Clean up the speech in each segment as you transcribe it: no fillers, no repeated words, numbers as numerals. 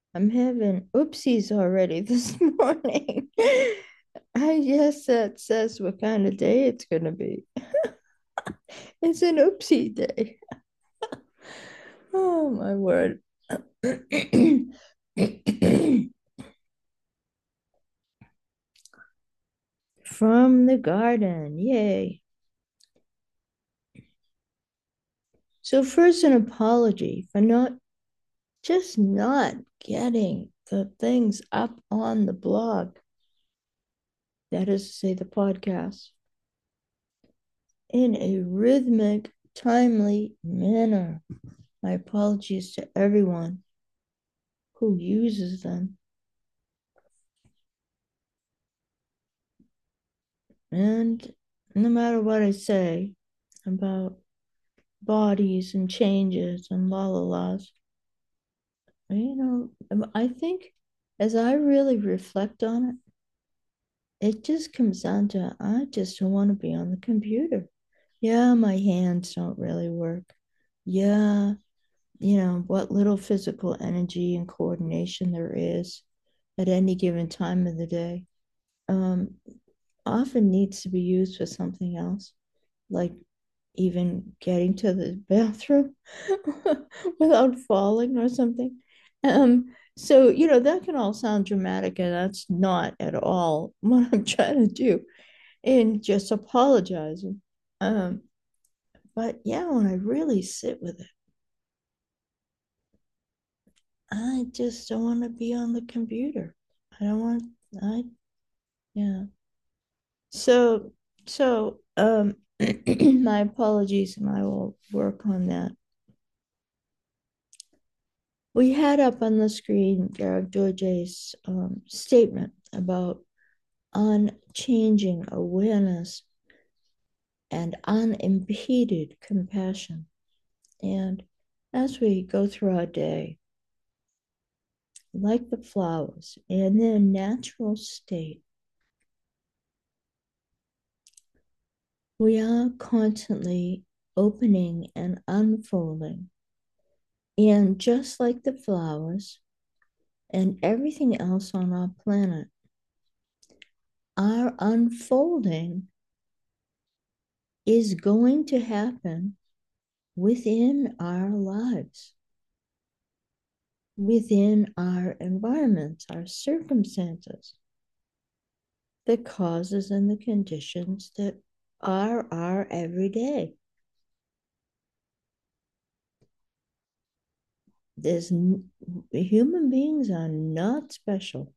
I'm having oopsies already this morning. I guess that says what kind of day it's going to be. It's an oopsie day. Oh, my word. From the garden. Yay. So, first, an apology for not getting the things up on the blog. That is to say, the podcast in a rhythmic, timely manner. My apologies to everyone who uses them. And no matter what I say about bodies and changes and la la la's, I think as I really reflect on it, it just comes down to I just don't want to be on the computer. Yeah, my hands don't really work. Yeah, what little physical energy and coordination there is at any given time of the day um, often needs to be used for something else, like even getting to the bathroom without falling or something. So, that can all sound dramatic, and that's not at all what I'm trying to do in just apologizing. Um, but yeah, when I really sit with it, I just don't want to be on the computer. I don't want, I, yeah. So, so, my apologies, and I will work on that. We had up on the screen Garrick George's statement about unchanging awareness and unimpeded compassion. And as we go through our day, like the flowers in their natural state, we are constantly opening and unfolding. And just like the flowers and everything else on our planet, our unfolding is going to happen within our lives, within our environments, our circumstances, the causes and the conditions that are our everyday. There's human beings are not special.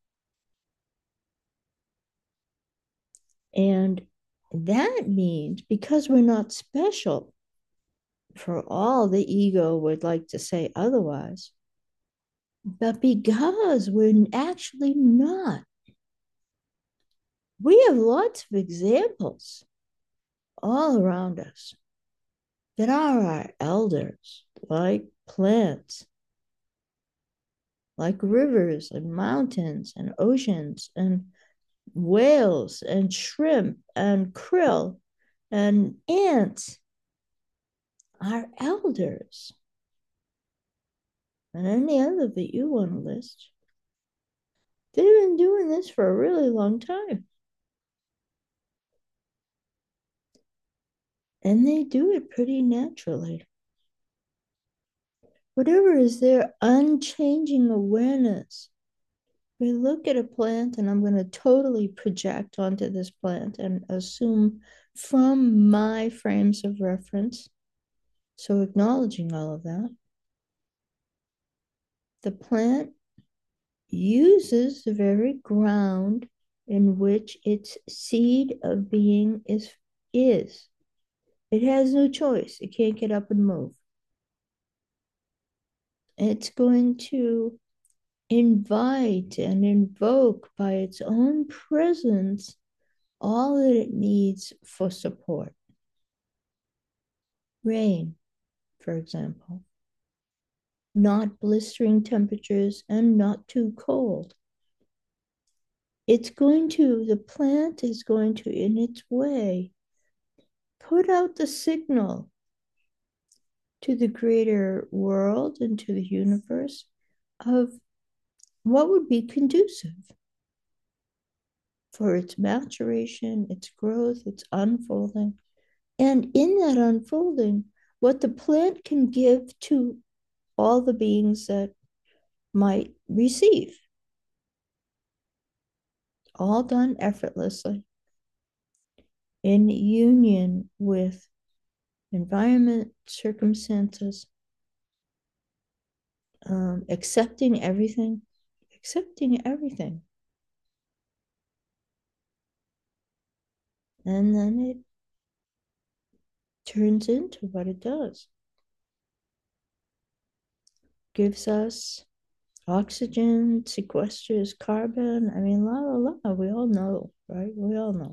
And that means because we're not special, for all the ego would like to say otherwise, but because we're actually not, we have lots of examples all around us that are our elders, like plants, like rivers and mountains and oceans and whales and shrimp and krill and ants, our elders, and any other that you want to list. They've been doing this for a really long time. And they do it pretty naturally. Whatever is their unchanging awareness. We look at a plant, and I'm going to totally project onto this plant and assume from my frames of reference. So, acknowledging all of that, the plant uses the very ground in which its seed of being is. It has no choice. It can't get up and move. It's going to invite and invoke by its own presence all that it needs for support. Rain, for example, not blistering temperatures and not too cold. The plant is going to, in its way, put out the signal to the greater world and to the universe of what would be conducive for its maturation, its growth, its unfolding. And in that unfolding, what the plant can give to all the beings that might receive, all done effortlessly in union with environment, circumstances, accepting everything, accepting everything. And then it turns into what it does. Gives us oxygen, sequesters carbon. I mean, la la la. We all know, right? We all know.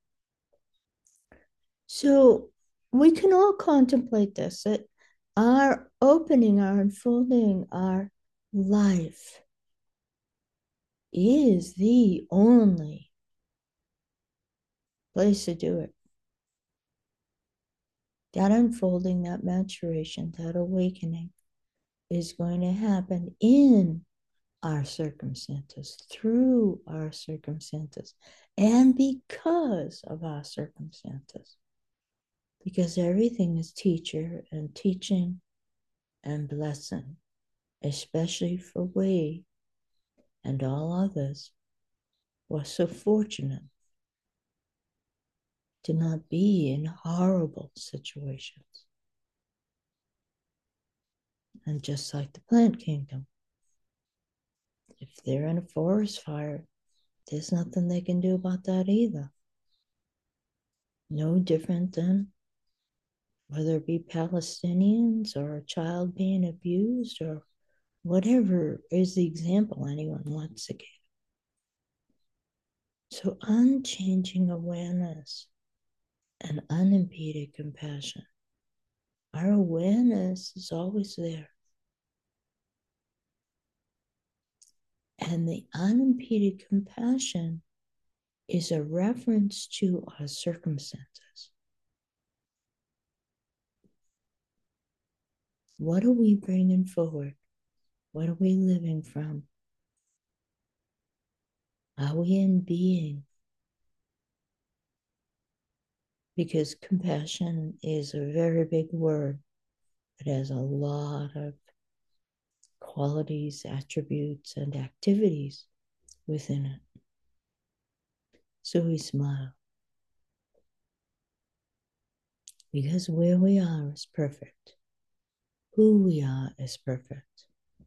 So we can all contemplate this that our opening, our unfolding, our life is the only place to do it. That unfolding, that maturation, that awakening is going to happen in our circumstances, through our circumstances, and because of our circumstances. Because everything is teacher and teaching and blessing, especially for we and all others who are so fortunate to not be in horrible situations. And just like the plant kingdom, if they're in a forest fire, there's nothing they can do about that either. No different than whether it be Palestinians or a child being abused or whatever is the example anyone wants to give. So, unchanging awareness and unimpeded compassion. Our awareness is always there. And the unimpeded compassion is a reference to our circumstances. What are we bringing forward? What are we living from? Are we in being? Because compassion is a very big word. It has a lot of qualities, attributes, and activities within it. So we smile because where we are is perfect. Who we are is perfect.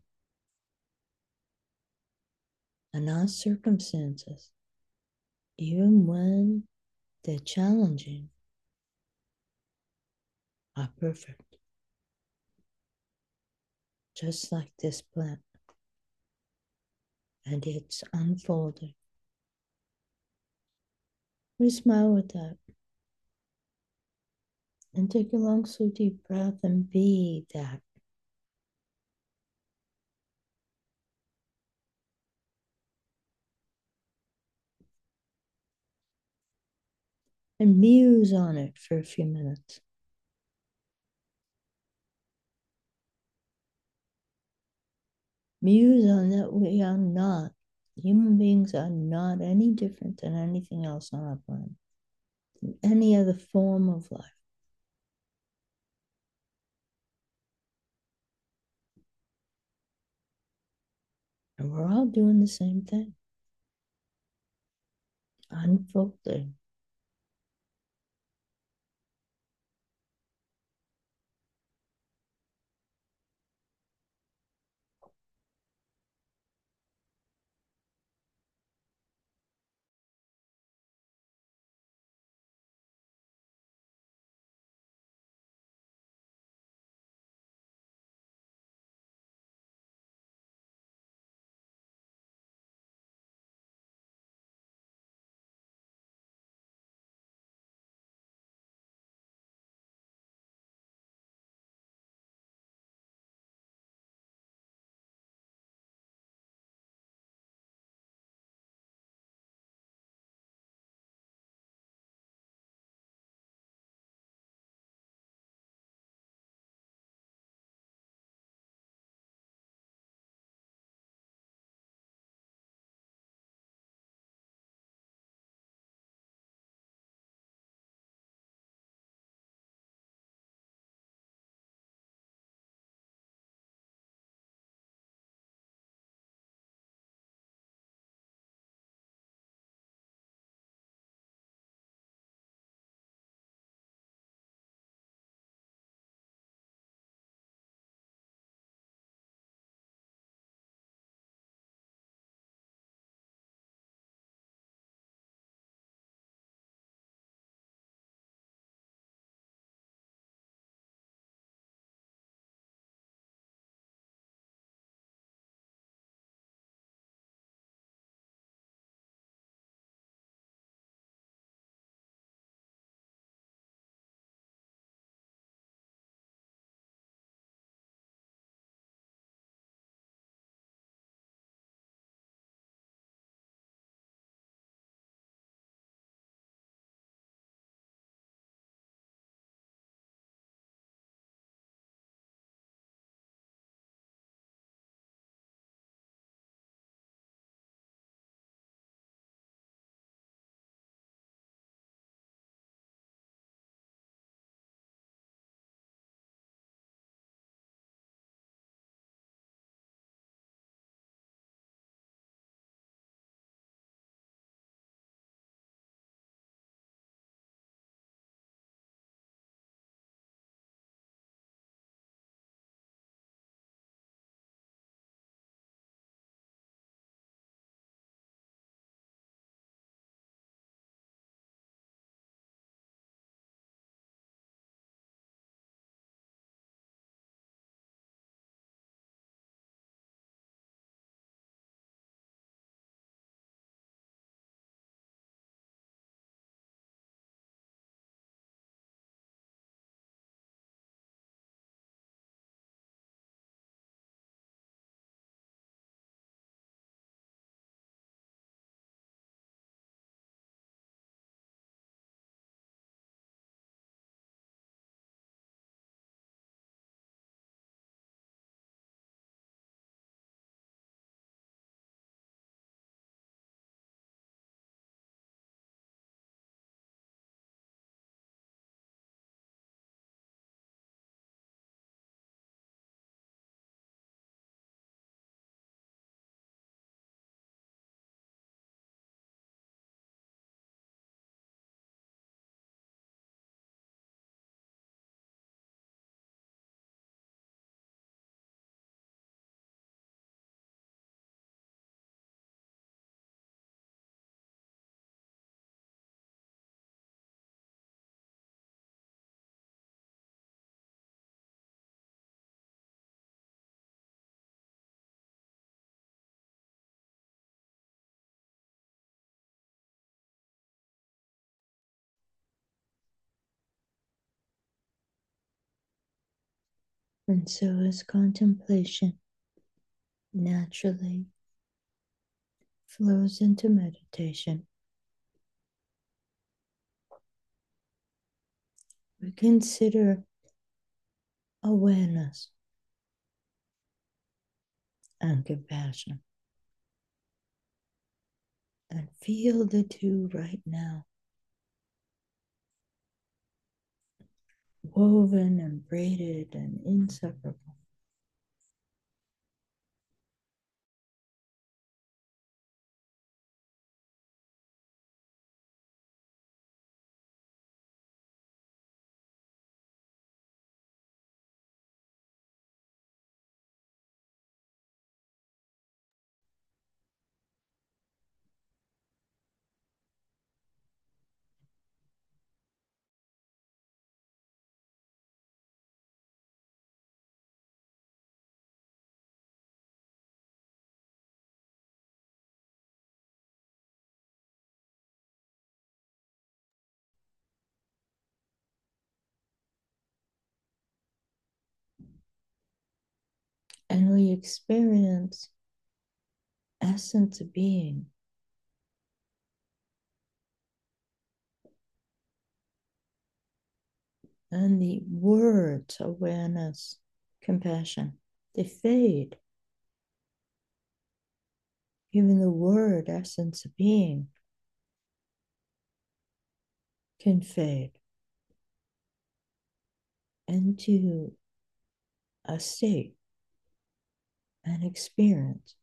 And our circumstances, even when they're challenging, are perfect. Just like this plant. And it's unfolding. We smile with that. And take a long, slow, deep breath and be that. And muse on it for a few minutes. Muse on that we are not, human beings are not any different than anything else on our planet, any other form of life. And we're all doing the same thing, unfolding. And so, as contemplation naturally flows into meditation, we consider awareness and compassion and feel the two right now, woven and braided and inseparable. And we experience essence of being and the words awareness, compassion, they fade. Even the word essence of being can fade into a state, an experience.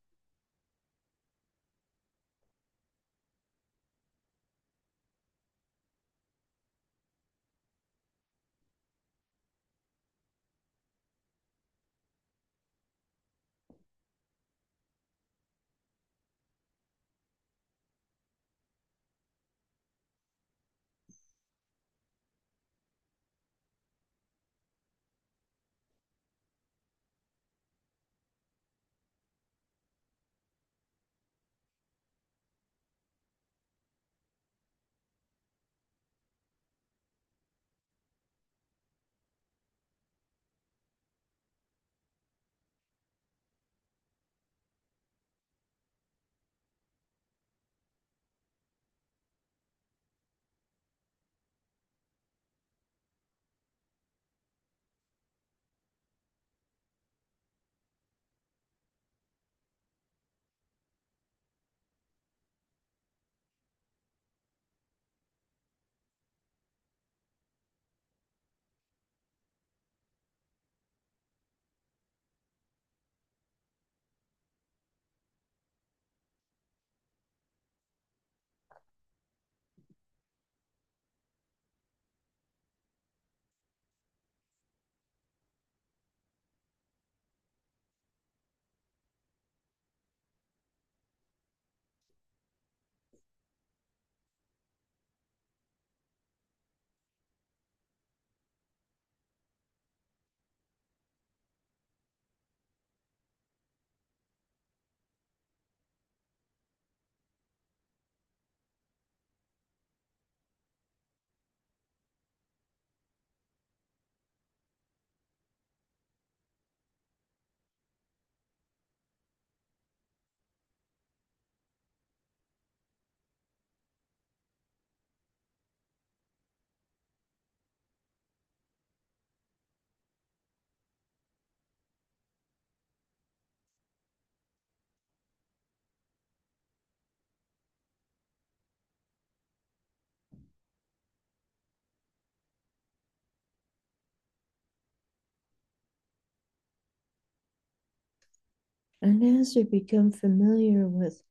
And as we become familiar with,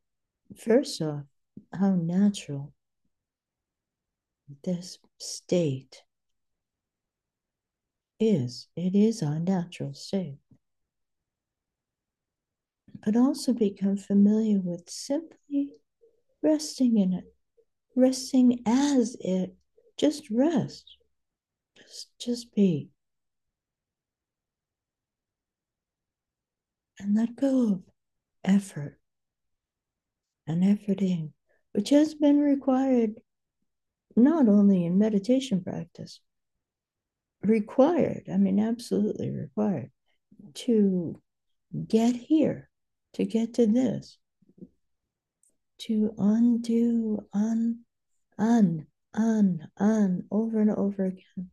first off, how natural this state is, it is our natural state, but also become familiar with simply resting in it, resting as it, just rest, just be, and let go of effort and efforting, which has been required not only in meditation practice, required, I mean, absolutely required to get here, to get to this, to undo, over and over again.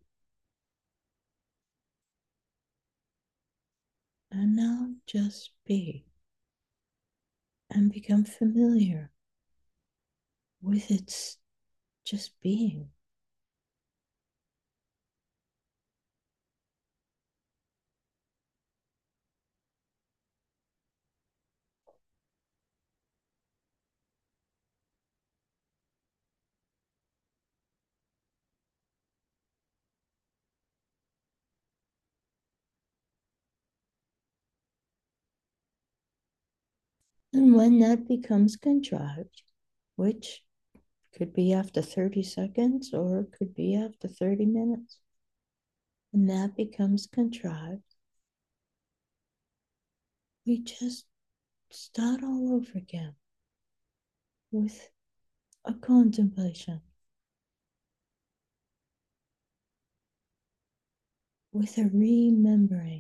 And now just be and become familiar with its just being. And when that becomes contrived, which could be after 30 seconds or it could be after 30 minutes, and that becomes contrived, we just start all over again with a contemplation, with a remembering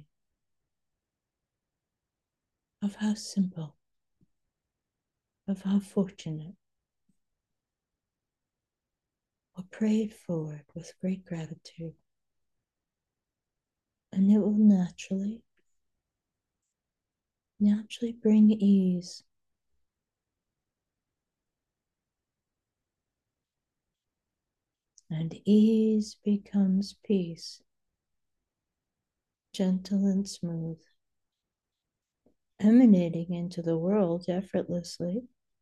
of how simple, of how fortunate, or pray it forward with great gratitude. And it will naturally bring ease. And ease becomes peace, gentle and smooth, emanating into the world effortlessly,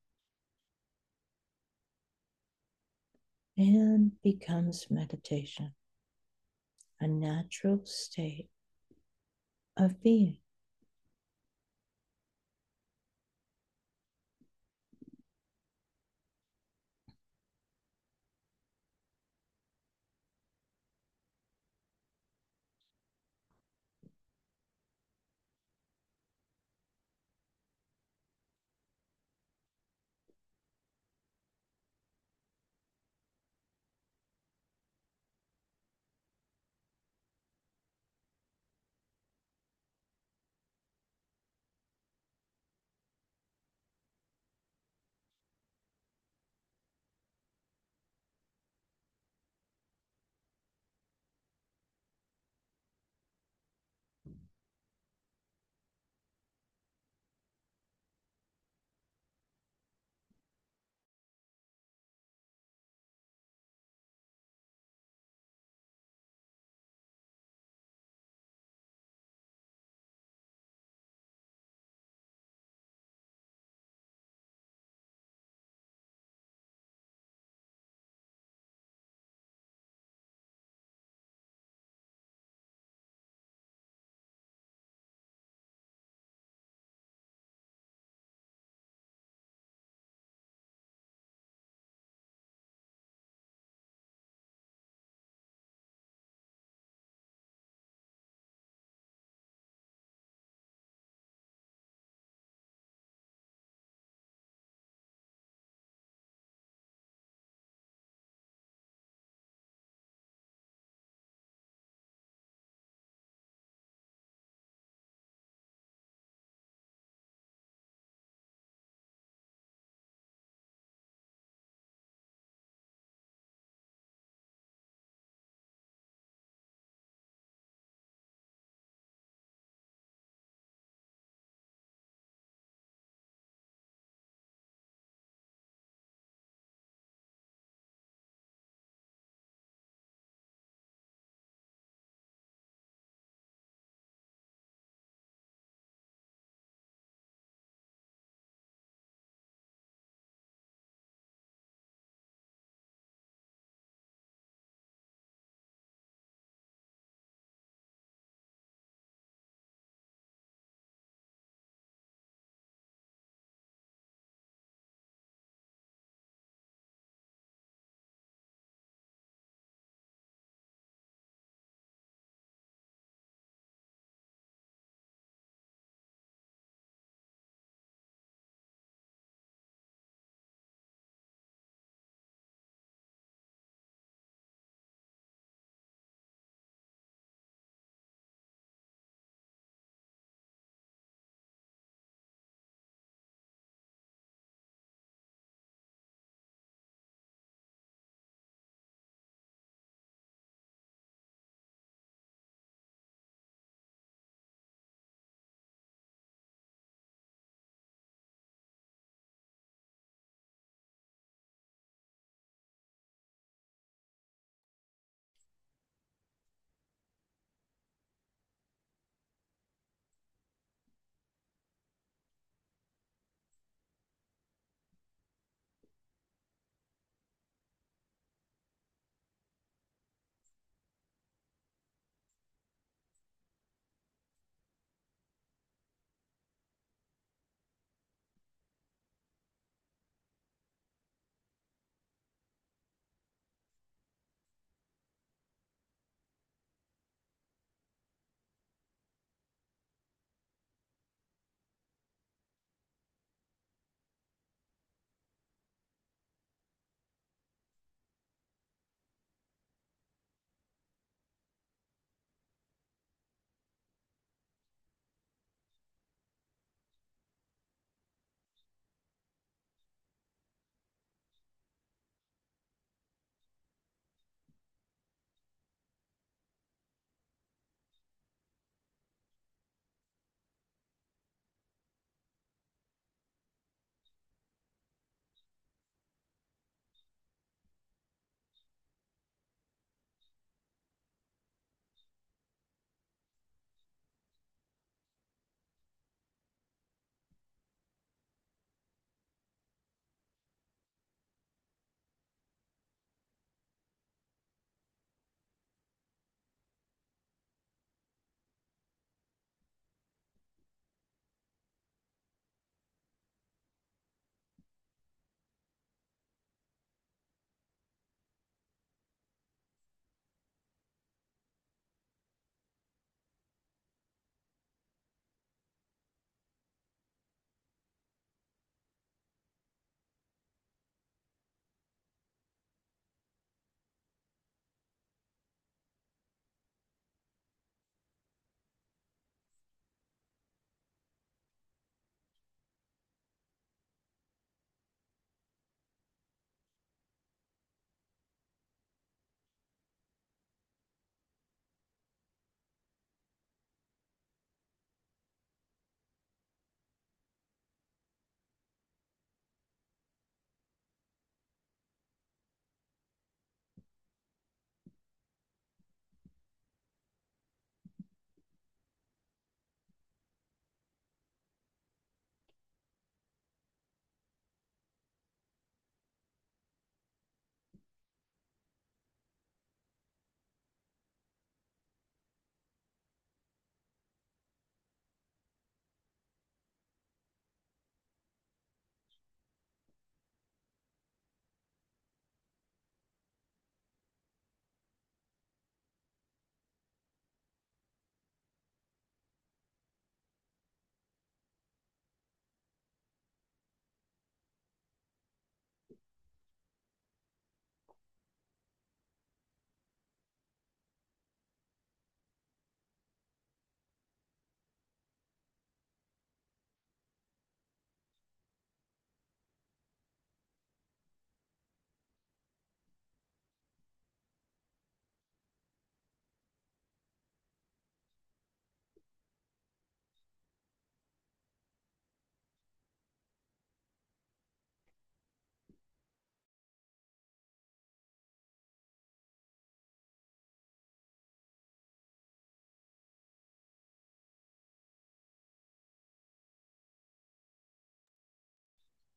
and becomes meditation, a natural state of being.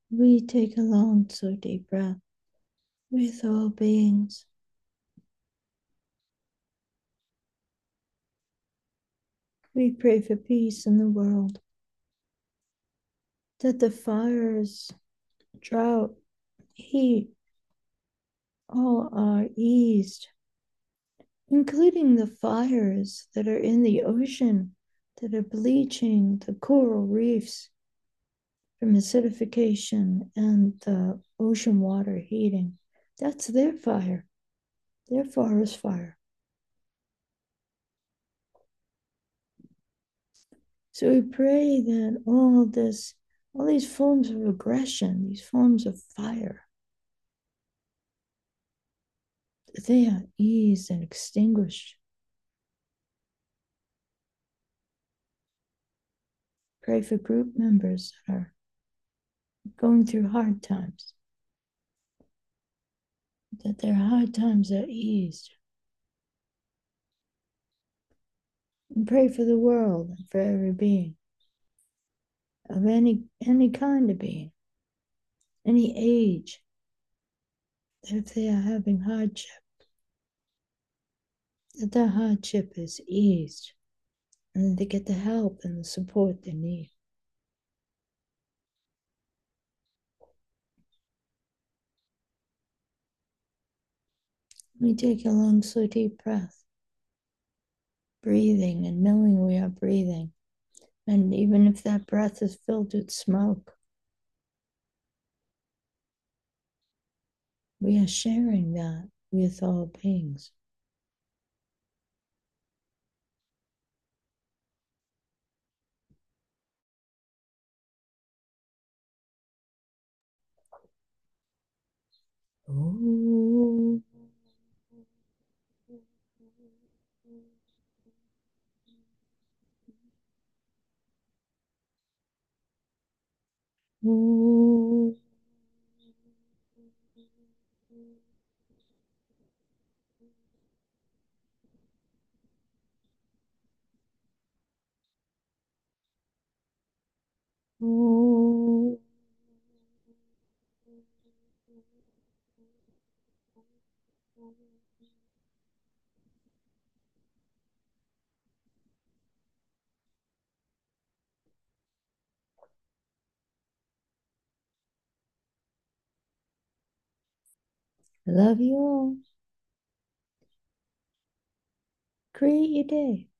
We take a long, slow, deep breath with all beings. We pray for peace in the world, that the fires, drought, heat, all are eased, including the fires that are in the ocean that are bleaching the coral reefs from acidification and the ocean water heating. That's their fire, their forest fire. So we pray that all these forms of aggression, these forms of fire, that they are eased and extinguished. Pray for group members that are going through hard times, that their hard times are eased. And pray for the world and for every being of any kind of being, any age, that if they are having hardship, that their hardship is eased and that they get the help and the support they need. We take a long, slow, deep breath, breathing and knowing we are breathing. And even if that breath is filled with smoke, we are sharing that with all beings. Oh. Oh. Oh. I love you all. Create your day.